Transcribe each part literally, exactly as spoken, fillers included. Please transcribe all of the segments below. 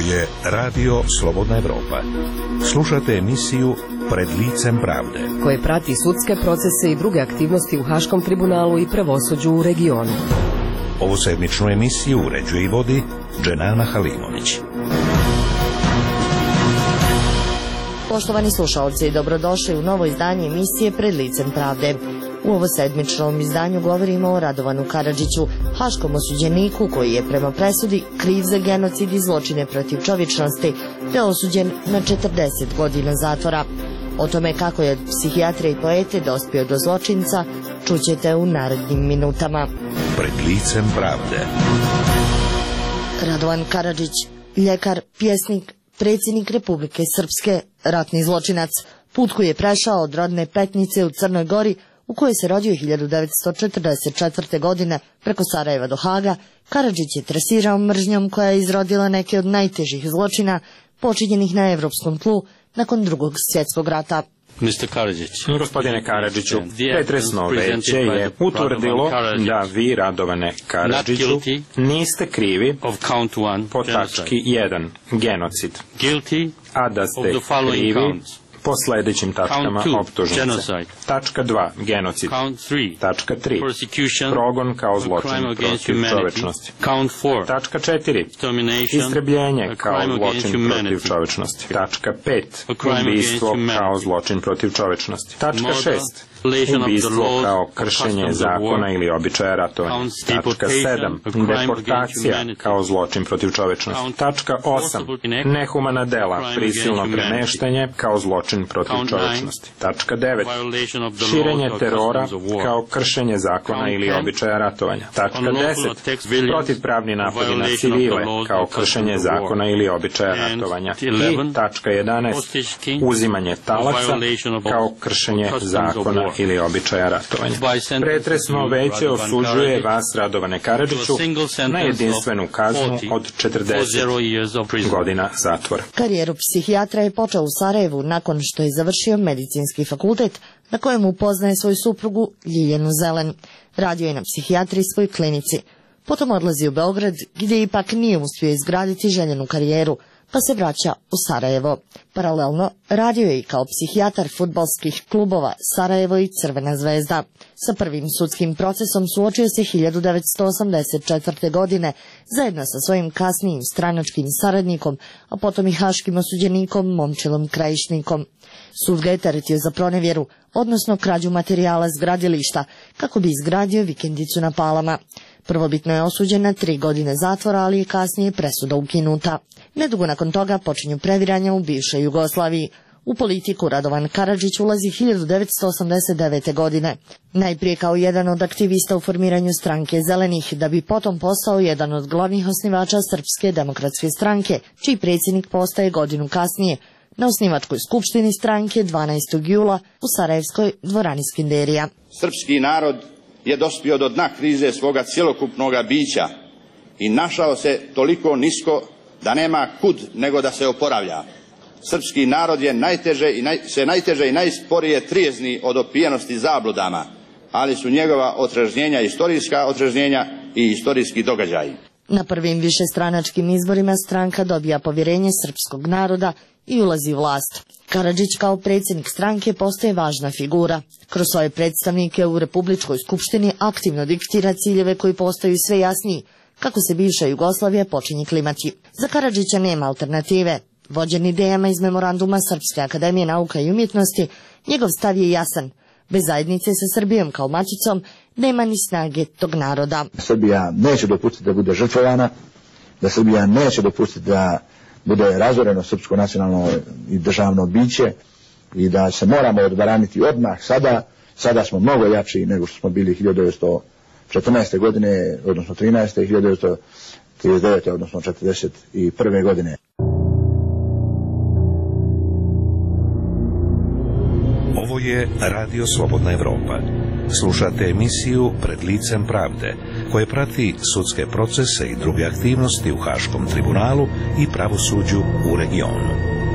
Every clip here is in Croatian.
je Radio Slobodna Evropa. Slušate emisiju Pred licem pravde, koje prati sudske procese i druge aktivnosti u Haškom tribunalu i pravosuđu u regionu. Ovu sedmičnu emisiju uređuje i vodi Dženana Halimović. Poštovani slušalci, dobrodošli u novo izdanje emisije Pred licem pravde. U ovo sedmičnom izdanju govorimo o Radovanu Karadžiću, haškom osuđeniku koji je prema presudi kriv za genocid i zločine protiv čovječnosti, te osuđen na četrdeset godina zatvora. O tome kako je od psihijatra i poete dospio do zločinca, čućete u narednim minutama. Pred licem pravde. Radovan Karadžić, ljekar, pjesnik, predsjednik Republike Srpske, ratni zločinac, put koji je prešao od rodne Petnice u Crnoj Gori, u kojoj se rodio hiljadu devetsto četrdeset četvrte. godine preko Sarajeva do Haga, Karadžić je tresirao mržnjom koja je izrodila neke od najtežih zločina počinjenih na evropskom tlu nakon drugog svjetskog rata. Gospodine Karadžiću, pretresno veće je utvrdilo da vi, Radovane Karadžiću, niste krivi po tački jedan, genocid, a da ste krivi po sljedećim tačkama optužnice. Tačka dva, genocid. Tačka tri, progon kao zločin protiv čovečnosti. Tačka četiri, istrebljenje kao zločin protiv čovečnosti. Tačka pet, ubistvo kao zločin protiv čovečnosti. Tačka šest, ubistvo kao kršenje zakona ili običaja ratovanja. Tačka sedam, deportacija kao zločin protiv čovečnosti. Tačka osam, nehumana dela, prisilno premeštanje kao zločin protiv čovečnosti. Tačka devet, širenje terora kao kršenje zakona ili običaja ratovanja. Tačka deset, protivpravni napadi na civile kao kršenje zakona ili običaja ratovanja. I tačka jedanaest, uzimanje talaca kao kršenje zakona ili običaja ratovanja. Pretresno veće osuđuje vas, Radovane Karadžiću, na jedinstvenu kaznu od četrdeset godina zatvora. Karijeru psihijatra je počeo u Sarajevu nakon što je završio medicinski fakultet, na kojem upoznaje svoju suprugu Ljiljanu Zelen. Radio je na psihijatrijskoj klinici. Potom odlazi u Beograd, gdje ipak nije uspio izgraditi željenu karijeru, pa se vraća u Sarajevo. Paralelno radio je i kao psihijatar fudbalskih klubova Sarajevo i Crvena zvezda. Sa prvim sudskim procesom suočio se hiljadu devetsto osamdeset četvrte. godine zajedno sa svojim kasnijim stranačkim saradnikom, a potom i haškim osuđenikom Momčilom Krajišnikom. Sud ga je teretio za pronevjeru, odnosno krađu materijala s gradilišta, kako bi izgradio vikendicu na Palama. Prvobitno je osuđen na tri godine zatvora, ali je kasnije presuda ukinuta. Nedugo nakon toga počinju previranja u bivšoj Jugoslaviji. U politiku Radovan Karadžić ulazi hiljadu devetsto osamdeset devete. godine. Najprije kao jedan od aktivista u formiranju stranke Zelenih, da bi potom postao jedan od glavnih osnivača Srpske demokratske stranke, čiji predsjednik postaje godinu kasnije, na osnivačkoj skupštini stranke dvanaestog jula u Sarajevskoj dvorani Skenderija. Srpski narod je dospio do dna krize svoga cjelokupnog bića i našao se toliko nisko da nema kud nego da se oporavlja. Srpski narod je najteže i naj, se najteže i najsporije trijezni od opijenosti zabludama, ali su njegova otrežnjenja istorijska otrežnjenja i istorijski događaji. Na prvim višestranačkim izborima stranka dobija povjerenje srpskog naroda i ulazi u vlast. Karadžić kao predsjednik stranke postaje važna figura. Kroz svoje predstavnike u Republičkoj skupštini aktivno diktira ciljeve koji postaju sve jasniji, kako se bivša Jugoslavija počinje klimati. Za Karadžića nema alternative. Vođen idejama iz memoranduma Srpske akademije nauka i umjetnosti, njegov stav je jasan. Bez zajednice sa Srbijom kao maticom nema ni snage tog naroda. Srbija neće dopustiti da bude žrtvovana, da Srbija neće dopustiti da bude razoreno srpsko nacionalno i državno biće i da se moramo odbraniti odmah sada. Sada smo mnogo jači nego što smo bili hiljadu devetsto četrnaeste. godine, odnosno trinaeste. i hiljadu devetsto trideset devete. odnosno četrdeset prve. godine. Ovo je Radio Slobodna Evropa. Slušate emisiju Pred licem pravde, koje prati sudske procese i druge aktivnosti u Haškom tribunalu i pravosuđu u regionu.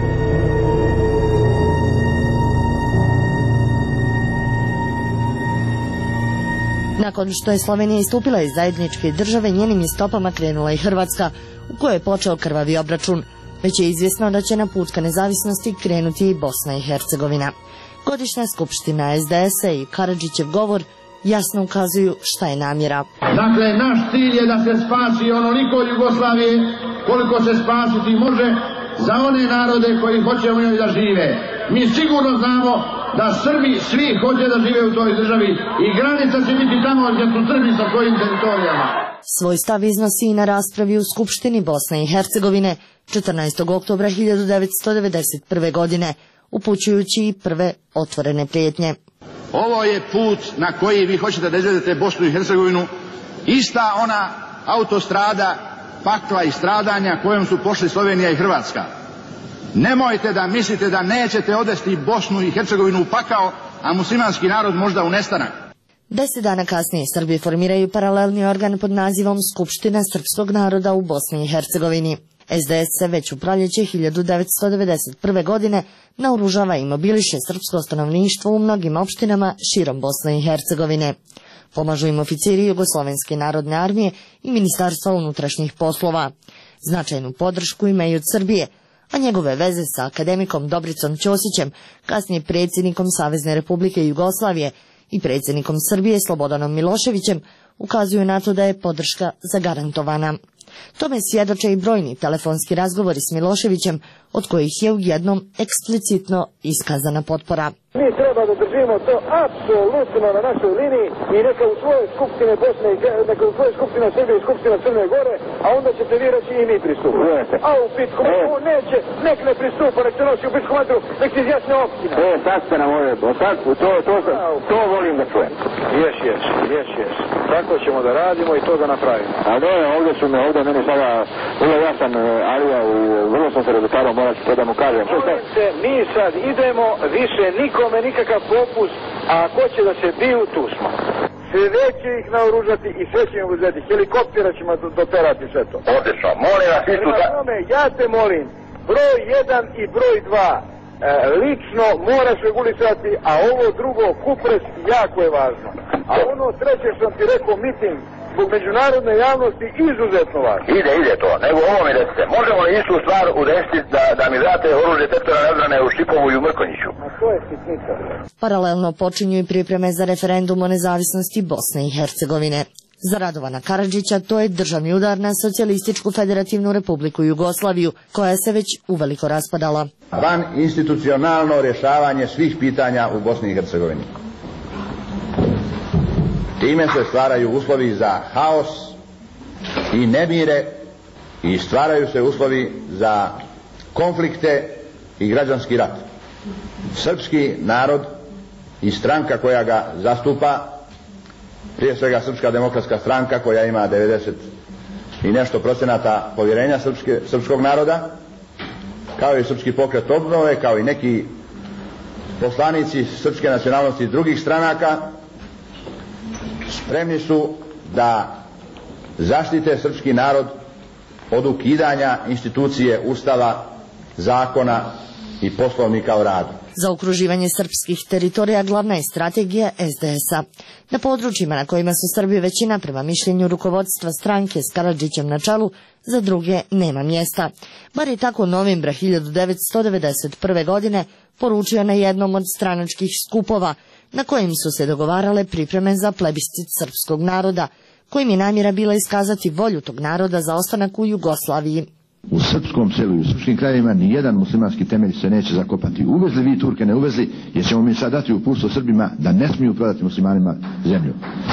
Nakon što je Slovenija istupila iz zajedničke države, njenim je stopama krenula i Hrvatska, u kojoj je počeo krvavi obračun. već je izvjesno da će na put ka nezavisnosti krenuti i Bosna i Hercegovina. Godišnja skupština S D S-a i Karadžićev govor jasno ukazuju šta je namjera. Dakle, naš cilj je da se spasi onoliko Jugoslavije koliko se spasiti može za one narode koji hoće u njoj da žive. Mi sigurno znamo da Srbi svi hoće da žive u toj državi i granica će biti tamo gdje su Srbi sa svojim teritorijama. Svoj stav iznosi i na raspravi u Skupštini Bosne i Hercegovine četrnaestog oktobra hiljadu devetsto devedeset prve. godine, upućujući i prve otvorene prijetnje. Ovo je put na koji vi hoćete da izvedete Bosnu i Hercegovinu, ista ona autostrada pakla i stradanja kojom su pošli Slovenija i Hrvatska. Nemojte da mislite da nećete odvesti Bosnu i Hercegovinu u pakao, a muslimanski narod možda u nestanak. Deset dana kasnije Srbi formiraju paralelni organ pod nazivom Skupština srpskog naroda u Bosni i Hercegovini. S D S se već u proljeće hiljadu devetsto devedeset prve. godine naoružava i mobiliše srpsko stanovništvo u mnogim opštinama širom Bosne i Hercegovine. Pomažu im oficiri Jugoslovenske narodne armije i Ministarstva unutrašnjih poslova. Značajnu podršku ima i od Srbije, a njegove veze sa akademikom Dobricom Ćosićem, kasnije predsjednikom Savezne Republike Jugoslavije i predsjednikom Srbije Slobodanom Miloševićem, ukazuju na to da je podrška zagarantovana. Tome svjedoče i brojni telefonski razgovori s Miloševićem, od kojih je u jednom eksplicitno iskazana potpora. Mi treba da držimo to apsolutno na našoj liniji i neka u svoje skupštine Bosne i neka u svoje skupštine Srbije i skupštine Crne Gore, a onda ćete vi reći i mi pristupimo. A u pitku on neće, nek ne pristupa, nek se nosi u pitku matru, nek se izjasne općina. E, sad ste na moje, sad, to, to, to, to volim da čujem. Ješ, ješ, ješ, ješ. Tako ćemo da radimo i to da napravimo. A ne, ovdje su me, ovdje meni sada, vrlo jasan, Alija, vrlo sam se redukarao, morat ću to da mu kažem. Molim se, mi sad idemo, više nikome nikakav popust, a ako će da se biju, tu smo. Sve će ih naoružati i sve će im uzeti. Helikoptera ćemo doterati sve to. Odlično, molim vas istu da... Ja te molim, broj jedan i broj dva e, lično moraš regulisati, a ovo drugo, kupres, jako je važno. A ono treće što sam ti rekao, miting, zbog međunarodne javnosti, izuzetno važno. Ide, ide to, nego ovo mi recite. Možemo li istu stvar udesiti da, da mi date oružje teritorijalne odbrane u Šipovu i u Mrkonjiću? A to je sitnica. Paralelno počinju i pripreme za referendum o nezavisnosti Bosne i Hercegovine. Za Radovana Karadžića to je državni udar na Socijalističku federativnu republiku Jugoslaviju, koja se već uveliko raspadala. Van institucionalno rješavanje svih pitanja u Bosni i Hercegovini. Time se stvaraju uslovi za haos i nemire i stvaraju se uslovi za konflikte i građanski rat. Srpski narod i stranka koja ga zastupa, prije svega Srpska demokratska stranka koja ima devedeset i nešto procenata povjerenja srpske, srpskog naroda, kao i Srpski pokret obnove, kao i neki poslanici srpske nacionalnosti drugih stranaka, spremni su da zaštite srpski narod od ukidanja institucije Ustava, zakona i poslovnika o radu. Za okruživanje srpskih teritorija glavna je strategija S D S-a. Na područjima na kojima su Srbi većina, prema mišljenju rukovodstva stranke s Karadžićem na čelu, za druge nema mjesta. Bar je tako novembra hiljadu devetsto devedeset prve. godine poručio na jednom od stranačkih skupova, na kojim su se dogovarale pripreme za plebiscit srpskog naroda, kojim je namjera bila iskazati volju tog naroda za ostanak u Jugoslaviji. U srpskom selu i u srpskim krajevima ni jedan muslimanski temelj se neće zakopati. Uvezli vi Turke, ne uvezli, jer ćemo mi sad dati uputstvo Srbima da ne smiju prodati muslimanima zemlju.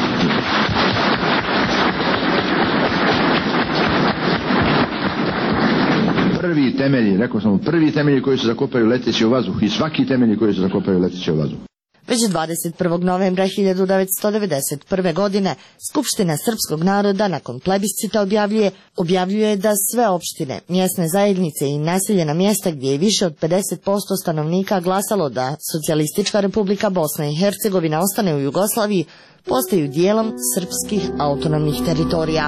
Prvi temelji, rekao sam, prvi temelji koji se zakopaju leteći u vazduh i svaki temelji koji se zakopaju leteći u vazduh. Već dvadeset prvog novembra hiljadu devetsto devedeset prve. godine Skupština srpskog naroda nakon plebiscita objavljuje, objavljuje da sve opštine, mjesne zajednice i naseljena mjesta gdje je više od pedeset posto stanovnika glasalo da Socijalistička republika Bosna i Hercegovina ostane u Jugoslaviji, postaju dijelom srpskih autonomnih teritorija.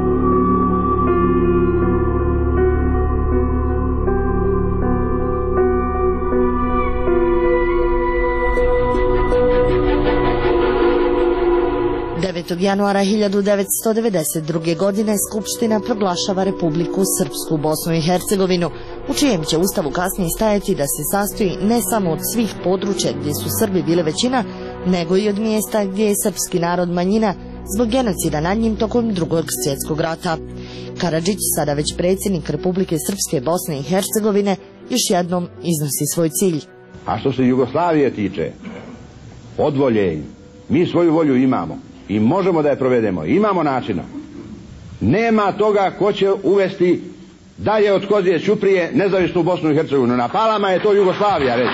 devetog januara hiljadu devetsto devedeset druge. godine Skupština proglašava Republiku Srpsku Bosnu i Hercegovinu, u čijem će ustavu kasnije stajati da se sastoji ne samo od svih područja gdje su Srbi bile većina, nego i od mjesta gdje je srpski narod manjina zbog genocida nad njim tokom drugog svjetskog rata. Karadžić, sada već predsjednik Republike Srpske Bosne i Hercegovine, još jednom iznosi svoj cilj. A što se Jugoslavije tiče, od volje, mi svoju volju imamo i možemo da je provedemo, imamo načina. Nema toga ko će uvesti dalje od Kozije Ćuprije nezavisnu Bosnu i Hercegovinu. Na Palama je to Jugoslavija, reći.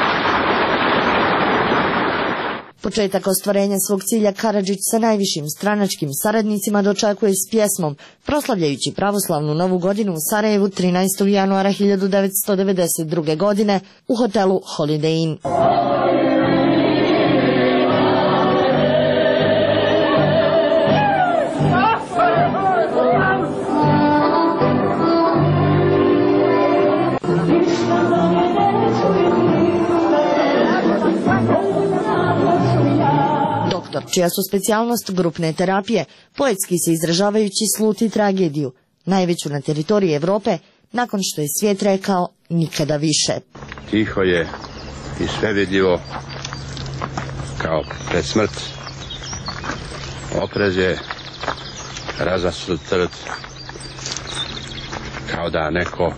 Početak ostvarenja svog cilja Karadžić sa najvišim stranačkim saradnicima dočekuje s pjesmom, proslavljajući pravoslavnu novu godinu u Sarajevu trinaestog januara hiljadu devetsto devedeset druge. godine u hotelu Holiday Inn. Čija su specijalnost grupne terapije, poetski se izražavajući sluti tragediju, najveću na teritoriji Evrope, nakon što je svijet rekao nikada više. Tiho je i sve vidljivo kao pred smrt. Oprez je razasut trd, kao da neko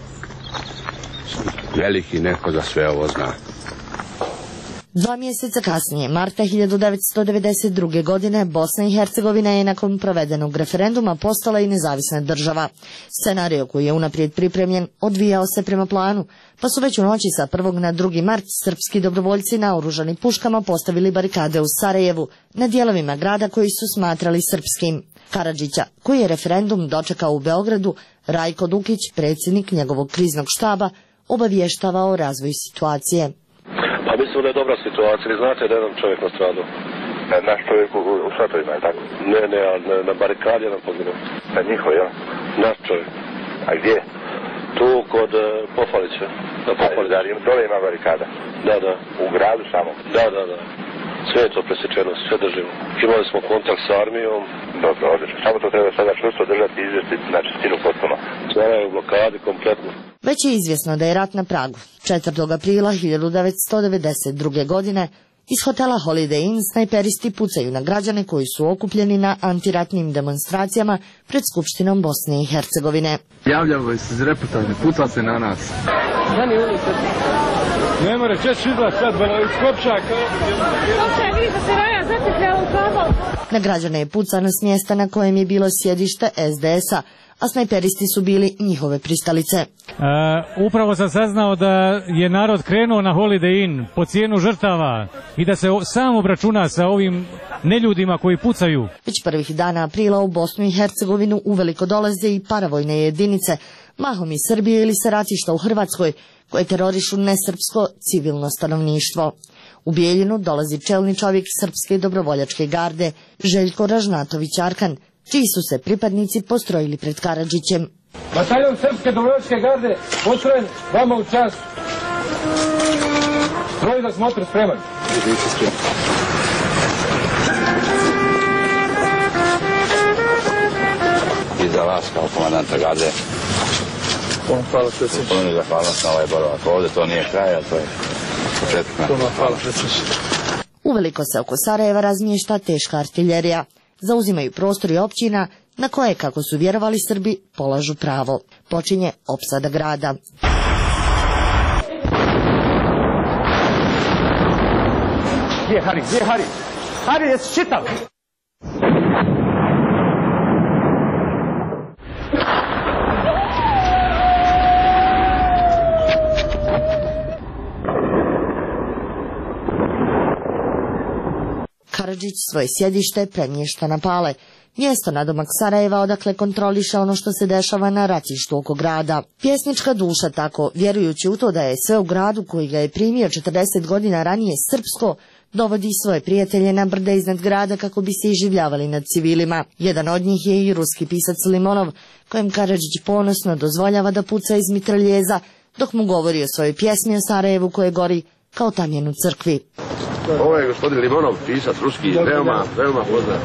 veliki neko za sve ovo zna. Dva mjeseca kasnije, marta hiljadu devetsto devedeset druge. godine, Bosna i Hercegovina je nakon provedenog referenduma postala i nezavisna država. Scenario koji je unaprijed pripremljen odvijao se prema planu, pa su već u noći sa prvog na drugi mart srpski dobrovoljci naoružani puškama postavili barikade u Sarajevu, na dijelovima grada koji su smatrali srpskim. Karadžića, koji je referendum dočekao u Beogradu, Rajko Dukić, predsjednik njegovog kriznog štaba, obavještava o razvoju situacije. Pa mislim da je dobra situacija, vi znate da je jedan čovjek nastradao. Naš čovjek u šatovima, je tako? Ne, ne, na, na barikadi jedan poginuo. Na njihov, ja? Naš čovjek. A gdje? Tu kod uh, Pofalića. Na Pofalića. Da, dole ima barikada? Da, da. U gradu samo? Da, da, da. Sve je to presječeno, sve držimo. Imali smo kontakt s armijom. Dobro, odlično. Samo to treba sada čvrsto držati i izvesti na čistinu potpuno. Sve je u blokadi kompletno. Već je izvjesno da je rat na pragu. četvrtog aprila hiljadu devetsto devedeset druge. godine iz hotela Holiday Inn snajperisti pucaju na građane koji su okupljeni na antiratnim demonstracijama pred Skupštinom Bosne i Hercegovine. Javljamo se iz reportaže, puca se na nas. Ne more, češ izlaz sad, iz Kopčaka. Na građane je pucano s mjesta na kojem je bilo sjedište es de es a, a snajperisti su bili njihove pristalice. E, upravo sam saznao da je narod krenuo na Holiday Inn po cijenu žrtava i da se sam obračuna sa ovim neljudima koji pucaju. Već prvih dana aprila u Bosnu i Hercegovinu uveliko dolaze i paravojne jedinice, mahom iz Srbije ili sa ratišta u Hrvatskoj, koje terorišu nesrpsko civilno stanovništvo. U Bijeljinu dolazi čelni čovjek srpske dobrovoljačke garde, Željko Ražnatović Arkan, čiji su se pripadnici postrojili pred Karadžićem. Bataljon srpske dobrovoljačke garde postrojen vama u čas. Stroj za smotru spreman. I za vas kao komandanta garde. Puno hvala, predsjedniče. Puno zahvalnost na ovaj boravak ovdje, to nije kraj, ali to je početak. Puno hvala, predsjedniče. Uveliko se oko Sarajeva razmješta teška artiljerija. Zauzimaju prostori općina na koje, kako su vjerovali Srbi, polažu pravo. Počinje opsada grada. Gdje je Hari? Gdje je Hari? Hari, jesi čitav? Karadžić svoje sjedište premješta na Pale, mjesto nadomak Sarajeva odakle kontroliše ono što se dešava na ratištu oko grada. Pjesnička duša tako, vjerujući u to da je sve u gradu koji ga je primio četrdeset godina ranije srpsko, dovodi svoje prijatelje na brde iznad grada kako bi se iživljavali nad civilima. Jedan od njih je i ruski pisac Limonov, kojem Karadžić ponosno dozvoljava da puca iz mitraljeza, dok mu govori o svojoj pjesmi o Sarajevu koje gori kao tamjan u crkvi. Ovo je gospodin Limonov, pisac ruski, veoma, veoma poznat.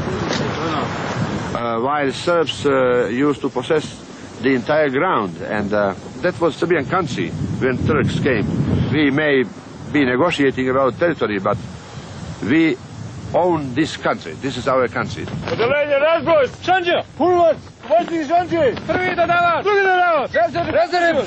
Uh, while Serbs uh, used to possess the entire ground and uh, that was Serbian country when Turks came. We may be negotiating about territory, but we own this country. This is our country. Odeljenje, razboj, šanđe, pulovac, vozni šanđe, prvi dodavac, drugi dodavac, rezerv, rezerv.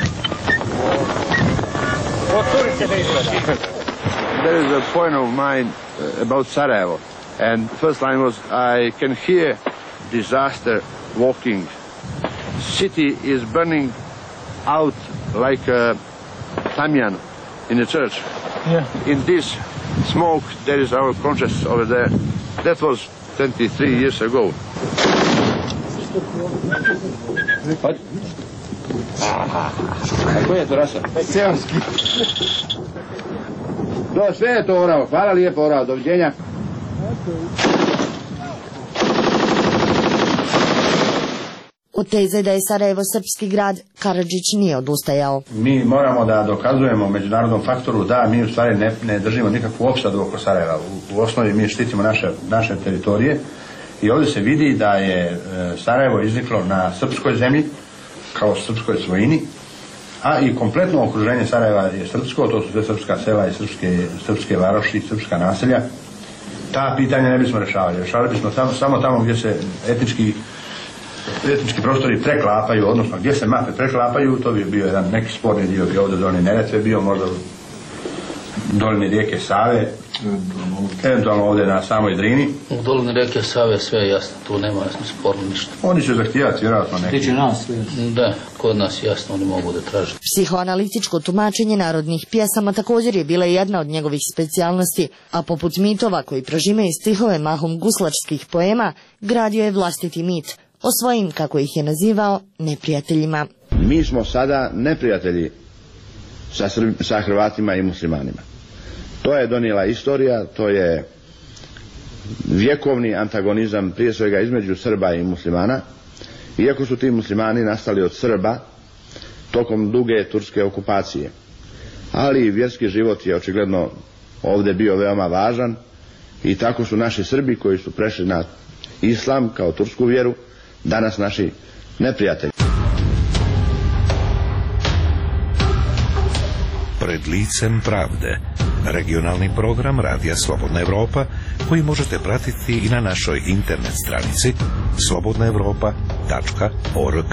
Otvorite da izgleda. There is a point of mine uh, about Sarajevo, and first line was, I can hear disaster walking. City is burning out like a tamyan in a church. Yeah. In this smoke, there is our conscience over there. That was twenty-three years ago. Kako je to rasa? Seonski. Do, sve je to orao. Hvala lijepo orao. Doviđenja. Od teze da je Sarajevo srpski grad, Karadžić nije odustajao. Mi moramo da dokazujemo međunarodnom faktoru da mi u stvari ne, ne držimo nikakvu opsadu oko Sarajeva. U, u osnovi mi štitimo naše, naše teritorije i ovdje se vidi da je e, Sarajevo izniklo na srpskoj zemlji, kao srpskoj svojini, a i kompletno okruženje Sarajeva je srpsko, to su sve srpska sela i srpske, srpske varoši, srpska naselja. Ta pitanja ne bismo rešavali. Rešavali bismo samo, samo tamo gdje se etnički etnički prostori preklapaju, odnosno gdje se mape preklapaju, to bi bio jedan neki sporni dio, bi ovdje dolini Neretve bio, možda dolini rijeke Save, eventualno ovdje na samoj Drini. U dolini rijeke Save sve je jasno, tu nema sporno ništa. Oni će zahtijevati vjerojatno neki. Tiče nas, da, kod nas jasno, oni mogu da traže. Psihoanalitičko tumačenje narodnih pjesama također je bila jedna od njegovih specijalnosti, a poput mitova koji prožimaju stihove mahom guslačkih poema, gradio je vlastiti mit o svojim, kako ih je nazivao, neprijateljima. Mi smo sada neprijatelji sa, Srb, sa Hrvatima i muslimanima. To je donijela istorija, to je vjekovni antagonizam prije svega između Srba i muslimana, iako su ti muslimani nastali od Srba tokom duge turske okupacije. Ali vjerski život je očigledno ovdje bio veoma važan i tako su naši Srbi koji su prešli na islam kao tursku vjeru danas naši neprijatelji. Pred licem pravde, regionalni program Radija Slobodna Evropa koji možete pratiti i na našoj internet stranici slobodna evropa tačka org.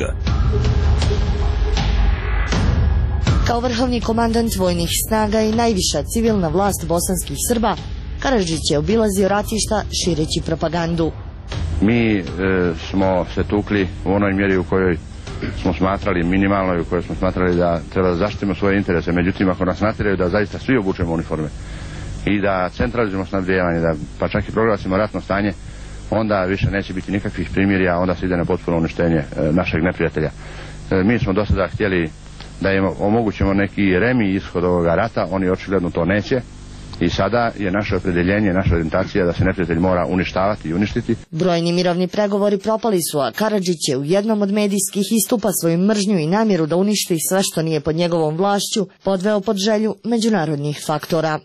Kao vrhovni komandant vojnih snaga i najviša civilna vlast bosanskih Srba, Karadžić je obilazio ratišta šireći propagandu. Mi e, smo se tukli u onoj mjeri u kojoj smo smatrali minimalnoj, u kojoj smo smatrali da treba da zaštitimo svoje interese. Međutim, ako nas natjeraju da zaista svi obučemo uniforme i da centralizujemo snabdijevanje, da pa čak i proglasimo ratno stanje, onda više neće biti nikakvih primirja, onda se ide na potpuno uništenje e, našeg neprijatelja. E, mi smo do sada htjeli da im omogućimo neki remi ishod ovoga rata, oni očigledno to neće. I sada je naše opredjeljenje, naša orijentacija da se neprijatelj mora uništavati i uništiti. Brojni mirovni pregovori propali su, a Karadžić je u jednom od medijskih istupa svoju mržnju i namjeru da uništi sve što nije pod njegovom vlašću podveo pod želju međunarodnih faktora.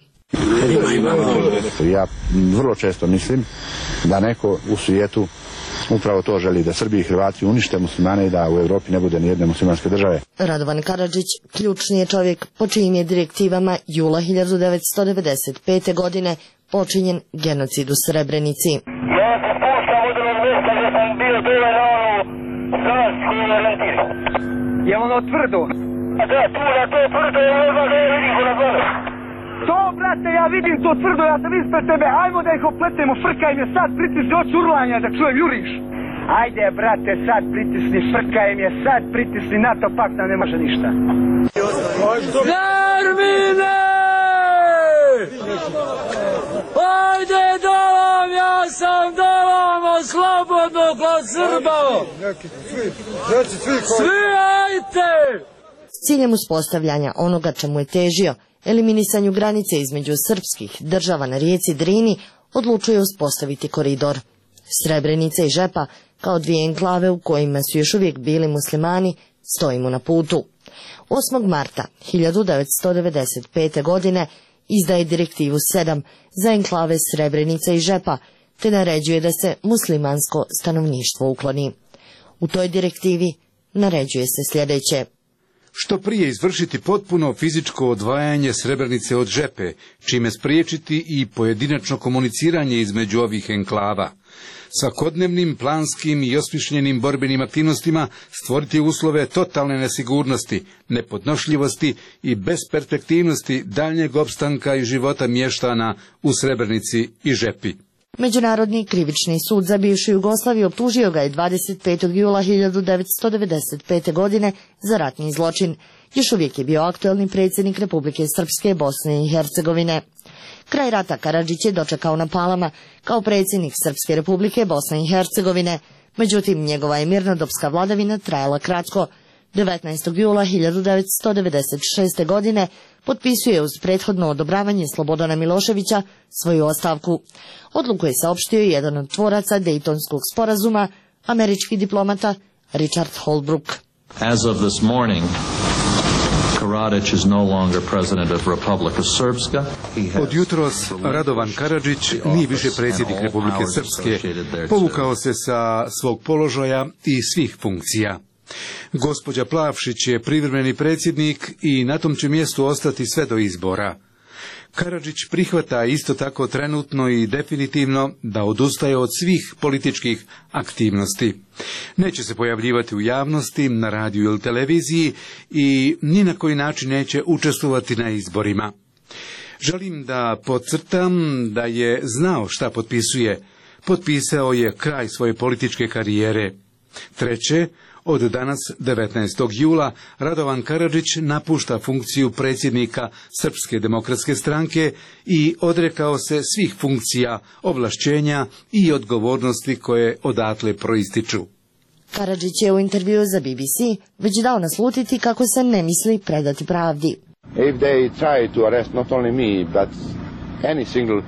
Ja vrlo često mislim da neko u svijetu upravo to želi, da Srbi i Hrvati unište muslimane i da u Europi ne bude ni jedne muslimanske države. Radovan Karadžić ključni je čovjek po čijim je direktivama jula hiljadu devetsto devedeset pete. godine počinjen genocid u Srebrenici. Ja se spuštam od onog mjesta gdje sam bio dole na onu zas koju je orijentirao. Je ono tvrdo? A da, tu na to tvrdo, ja ne znam da je vidim ko na dole. To, brate, ja vidim to tvrdo, ja sam ispred tebe, ajmo da ih opletemo, frkaj me sad, pritisni oči urlanja da čujem, juriš. Ajde, brate, sad pritisni, frkaj me sad, pritisni, NATO pakt nam ne može ništa. Nermine! Ajde, dolam, ja sam dolamo, slobodno kod Srba! Svi, ajte! S ciljem uspostavljanja onoga čemu je težio, eliminisanju granice između srpskih država na rijeci Drini, odlučuje uspostaviti koridor. Srebrenica i Žepa, kao dvije enklave u kojima su još uvijek bili muslimani, stojimo na putu. osmog marta hiljadu devetsto devedeset pete. godine izdaje direktivu sedam za enklave Srebrenica i Žepa, te naređuje da se muslimansko stanovništvo ukloni. U toj direktivi naređuje se sljedeće. Što prije izvršiti potpuno fizičko odvajanje Srebrenice od Žepe, čime spriječiti i pojedinačno komuniciranje između ovih enklava. Svakodnevnim, planskim i osmišljenim borbenim aktivnostima stvoriti uslove totalne nesigurnosti, nepodnošljivosti i besperspektivnosti daljnjeg opstanka i života mještana u Srebrenici i Žepi. Međunarodni krivični sud za bivšu Jugoslaviju optužio ga je dvadeset petog jula hiljadu devetsto devedeset pete. godine za ratni zločin. Još uvijek je bio aktuelni predsjednik Republike Srpske, Bosne i Hercegovine. Kraj rata Karadžić je dočekao na Palama kao predsjednik Srpske Republike, Bosne i Hercegovine, međutim njegova je mirnodopska vladavina trajala kratko. devetnaestog jula hiljadu devetsto devedeset šeste. godine potpisuje uz prethodno odobravanje Slobodana Miloševića svoju ostavku. Odluku je saopštio jedan od tvoraca Dejtonskog sporazuma, američki diplomata Richard Holbrooke. As of this morning, Karadzic is no longer president of Republika Srpska. Od jutros Radovan Karadžić nije više predsjednik Republike Srpske, povukao se sa svog položaja i svih funkcija. Gospođa Plavšić je privremeni predsjednik i na tom će mjestu ostati sve do izbora. Karadžić prihvata isto tako trenutno i definitivno da odustaje od svih političkih aktivnosti. Neće se pojavljivati u javnosti, na radiju ili televiziji i ni na koji način neće učestvovati na izborima. Želim da podcrtam da je znao šta potpisuje. Potpisao je kraj svoje političke karijere. Treće, od danas, devetnaestog jula, Radovan Karadžić napušta funkciju predsjednika Srpske demokratske stranke i odrekao se svih funkcija, ovlašćenja i odgovornosti koje odatle proističu. Karadžić je u intervju za B B C već dao naslutiti kako se ne misli predati pravdi. If they try to arrest not only me, but any single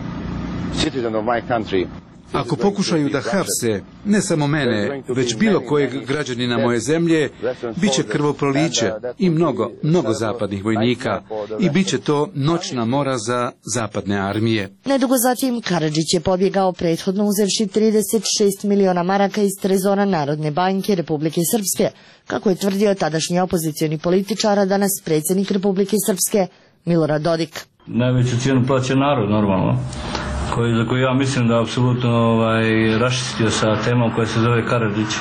citizen of my country, ako pokušaju da hapse ne samo mene, već bilo kojeg građanina moje zemlje, bit će krvoproliće i mnogo, mnogo zapadnih vojnika i bit će to noćna mora za zapadne armije. Nedugo zatim Karadžić je pobjegao prethodno uzevši trideset šest miliona maraka iz trezora Narodne banke Republike Srpske, kako je tvrdio tadašnji opozicioni političar, a danas predsjednik Republike Srpske Milorad Dodik. Najveću cijenu plaća narod, normalno. Koji, za koju ja mislim da apsolutno ovaj, raščistio sa temom koja se zove Karadžić.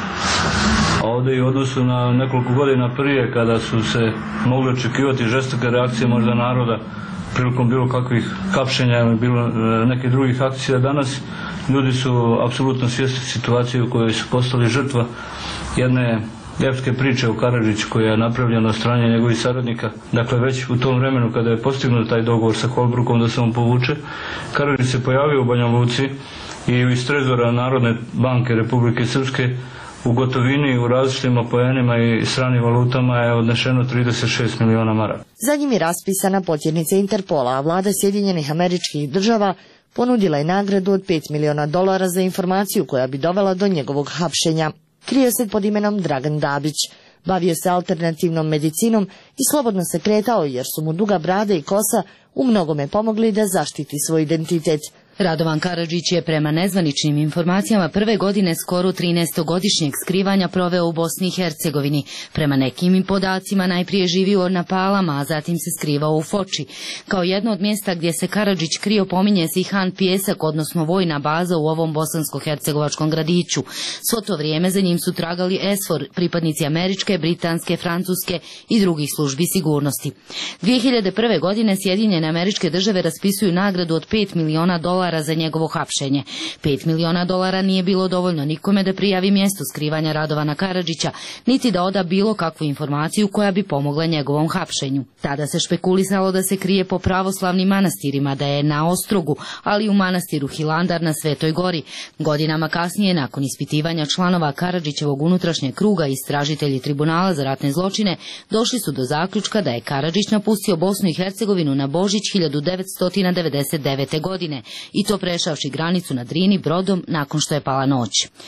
A ovdje i u odnosu na nekoliko godina prije, kada su se mogli očekivati žestoke reakcije možda naroda prilikom bilo kakvih hapšenja ili bilo nekih drugih akcija, danas ljudi su apsolutno svjesni situacije u kojoj su postali žrtva jedne epske priče o Karadžiću koja je napravljena od strane njegovih saradnika. Dakle, već u tom vremenu kada je postignut taj dogovor sa Holbrookom da se on povuče, Karadžić se pojavio u Banja Luci i iz trezora Narodne banke Republike Srpske u gotovini, u različitim apoenima i stranim valutama je odnešeno trideset šest miliona maraka. Za njim je raspisana potjernica Interpola, a vlada Sjedinjenih Američkih Država ponudila je nagradu od pet miliona dolara za informaciju koja bi dovela do njegovog hapšenja. Krio se pod imenom Dragan Dabić, bavio se alternativnom medicinom i slobodno se kretao jer su mu duga brada i kosa u mnogome pomogli da zaštiti svoj identitet. Radovan Karadžić je prema nezvaničnim informacijama prve godine skoro trinaestogodišnjeg skrivanja proveo u Bosni i Hercegovini. Prema nekim podacima najprije živio na Palama, a zatim se skrivao u Foči. Kao jedno od mjesta gdje se Karadžić krio pominje se i Han Pijesak, odnosno vojna baza u ovom bosansko-hercegovačkom gradiću. Svo to vrijeme za njim su tragali ESFOR, pripadnici američke, britanske, francuske i drugih službi sigurnosti. dvije hiljade prve. godine Sjedinjene Američke Države raspisuju nagradu od pet miliona dolara za njegovo hapšenje. Pet miliona dolara nije bilo dovoljno nikome da prijavi mjesto skrivanja Radovana Karadžića, niti da oda bilo kakvu informaciju koja bi pomogla njegovom hapšenju. Tada se špekulisalo da se krije po pravoslavnim manastirima, da je na Ostrogu, ali i u manastiru Hilandar na Svetoj gori. Godinama kasnije, nakon ispitivanja članova Karadžićevog unutrašnjeg kruga i istražitelji Tribunala za ratne zločine, došli su do zaključka da je Karadžić napustio Bosnu i Hercegovinu na Božić hiljadu devetsto devedeset devete. godine i to prešavši granicu na Drini brodom nakon što je pala noć.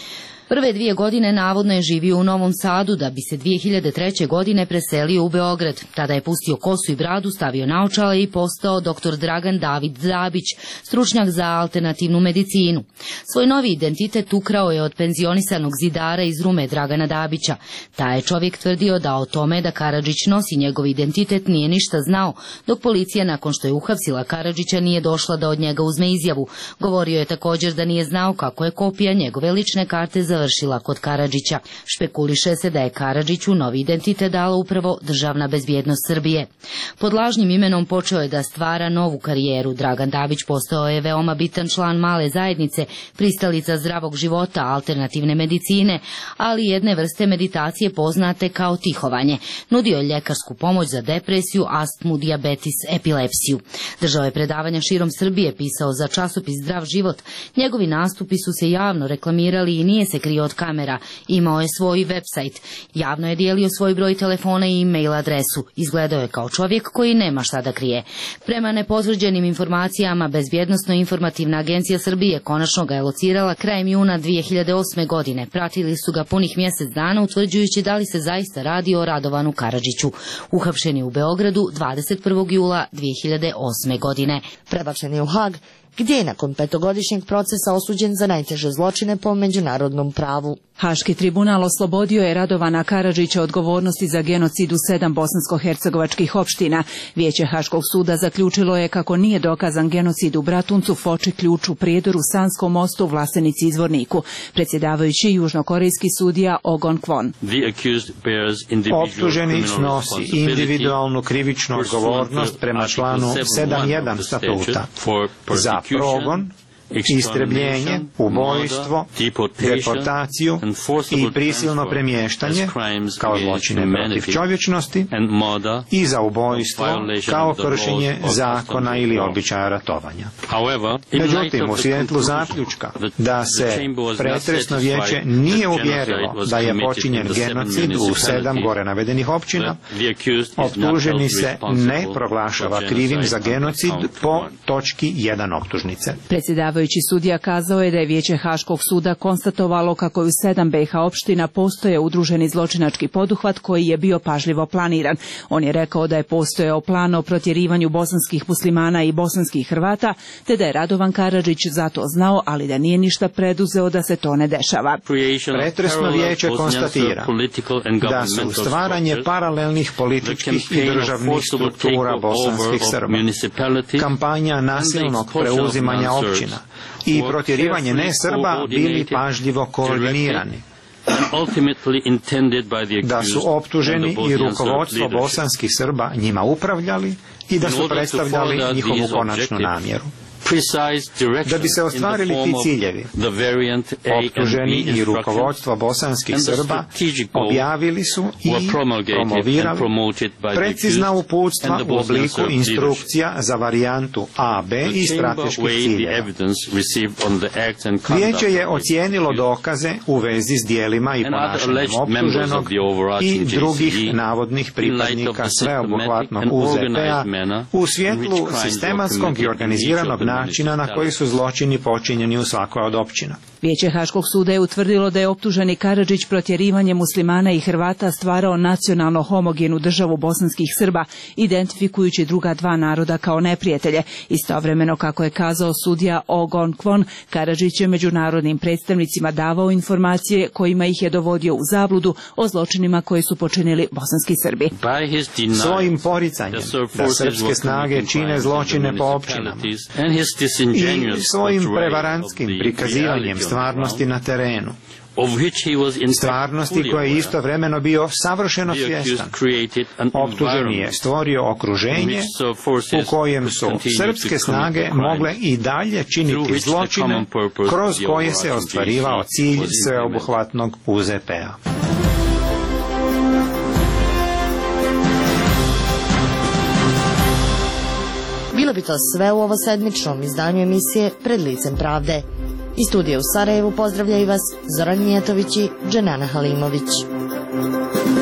Prve dvije godine navodno je živio u Novom Sadu da bi se dvije hiljade treće. godine preselio u Beograd. Tada je pustio kosu i bradu, stavio naočale i postao doktor Dragan David Dabić, stručnjak za alternativnu medicinu. Svoj novi identitet ukrao je od penzionisanog zidara iz Rume Dragana Dabića. Taj je čovjek tvrdio da o tome da Karadžić nosi njegov identitet nije ništa znao, dok policija nakon što je uhapsila Karadžića nije došla da od njega uzme izjavu. Govorio je također da nije znao kako je kopija njegove lične karte završila kod Karadžića. Špekuliše se da je Karadžiću novi identitet dala upravo Državna bezbjednost Srbije. Pod lažnim imenom počeo je da stvara novu karijeru. Dragan Dabić postao je veoma bitan član male zajednice, pristalica zdravog života, alternativne medicine, ali jedne vrste meditacije poznate kao tihovanje. Nudio je ljekarsku pomoć za depresiju, astmu, dijabetes, epilepsiju. Držao je predavanja širom Srbije, pisao za časopis Zdrav život. Njegovi nastupi su se javno reklamirali i nije se krio od kamera. Imao je svoj website. Javno je dijelio svoj broj telefona i e-mail adresu. Izgledao je kao čovjek koji nema šta da krije. Prema nepotvrđenim informacijama, Bezbjednosno-informativna agencija Srbije konačno ga je locirala krajem juna dvije hiljade osme. godine. Pratili su ga punih mjesec dana, utvrđujući da li se zaista radi o Radovanu Karadžiću. Uhapšen je u Beogradu dvadeset prvog jula dvije hiljade osme. godine. Prebačen je u Hag, gdje je nakon petogodišnjeg procesa osuđen za najteže zločine po međunarodnom pravu. Haški tribunal oslobodio je Radovana Karadžića odgovornosti za genocid u sedam bosansko-hercegovačkih opština. Vijeće Haškog suda zaključilo je kako nije dokazan genocid u Bratuncu, Foči, Ključu, Prijedoru, Sanskom mostu, Vlasenici, Izvorniku. Predsjedavajući južnokorejski sudija Ogon Kwon. Optuženi snosi individualnu krivičnu odgovornost prema članu sedam jedan statuta za progon, istrebljenje, ubojstvo, deportaciju i prisilno premještanje kao zločine protiv čovječnosti i za ubojstvo kao kršenje zakona ili običaja ratovanja. Međutim, u svjetlu zaključka da se pretresno vijeće nije uvjerilo da je počinjen genocid u sedam gore navedenih općina, optuženi se ne proglašava krivim za genocid po točki jedan optužnice. Predsjedavajući sudija kazao je da je Vijeće Haškog suda konstatovalo kako je u sedam be i ha opština postoje udruženi zločinački poduhvat koji je bio pažljivo planiran. On je rekao da je postojao plan o protjerivanju bosanskih muslimana i bosanskih Hrvata, te da je Radovan Karadžić zato znao, ali da nije ništa preduzeo da se to ne dešava. Pretresno vijeće konstatira da su stvaranje paralelnih političkih i državnih struktura bosanskih Srba, kampanja nasilnog preuzimanja općina i protjerivanje ne Srba bili pažljivo koordinirani, da su optuženi i rukovodstvo bosanskih Srba njima upravljali i da su predstavljali njihovu konačnu namjeru. Da bi se ostvarili ti ciljevi, optuženi i rukovodstvo bosanskih Srba objavili su i promovirali precizna uputstva u obliku instrukcija za varijantu A, B i strateških ciljeva. Vijeće je ocijenilo dokaze u vezi s dijelima i ponašanjem optuženog i drugih navodnih pripadnika sveobuhvatnog U Z P-a u svjetlu sistematskog i organiziranog načina na koji su zločini počinjeni u svakoj od općina. Vijeće Haškog suda je utvrdilo da je optuženi Karadžić protjerivanjem muslimana i Hrvata stvarao nacionalno homogenu državu bosanskih Srba, identifikujući druga dva naroda kao neprijatelje. Istovremeno, kako je kazao sudija Ogon Kwon, Karadžić je međunarodnim predstavnicima davao informacije kojima ih je dovodio u zabludu o zločinima koje su počinili bosanski Srbi. Svojim poricanjem da srpske snage čine zločine po općinama i svojim prevarantskim prikazivanjem stvarnosti na terenu, stvarnosti koje je istovremeno bio savršeno svjestan, optuženi je stvorio okruženje u kojem su srpske snage mogle i dalje činiti zločine kroz koje se ostvarivao cilj sveobuhvatnog U Z P-a. Bilo bi to sve u ovosedmičnom izdanju emisije Pred licem pravde. Iz studija u Sarajevu pozdravljaju vas Zoran Mijatović i Dženana Halimović.